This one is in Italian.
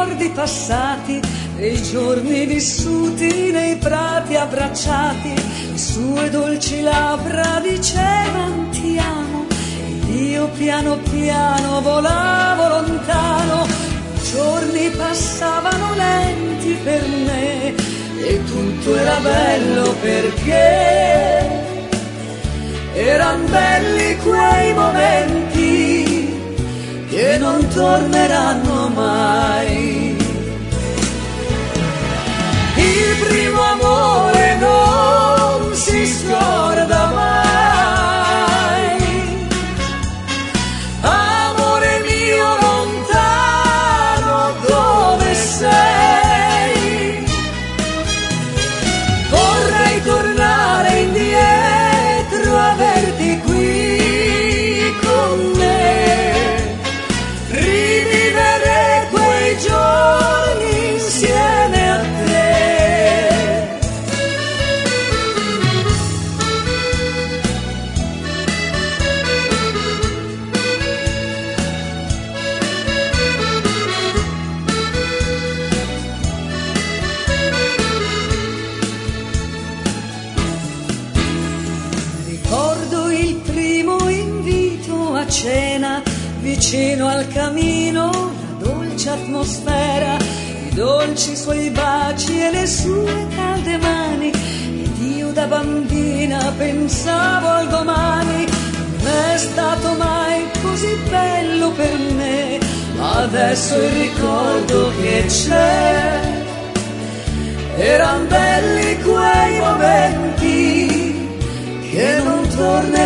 ricordi passati, dei giorni vissuti nei prati abbracciati, le sue dolci labbra dicevano ti amo, ed io piano piano volavo lontano. I giorni passavano lenti per me e tutto era bello perché eran belli quei momenti che non torneranno mai. Il primo amore non si scorda mai. Amore mio lontano, dove sei? Vorrei tornare indietro, averti qui con me, rivivere quei giorni insieme a te. Ricordo il primo invito a cena vicino al camino, la dolce atmosfera, i dolci suoi baci e le sue calde mani. Ed io da bambina pensavo al domani. Non è stato mai così bello per me, ma adesso il ricordo che c'è, eran belli quei momenti che non torneranno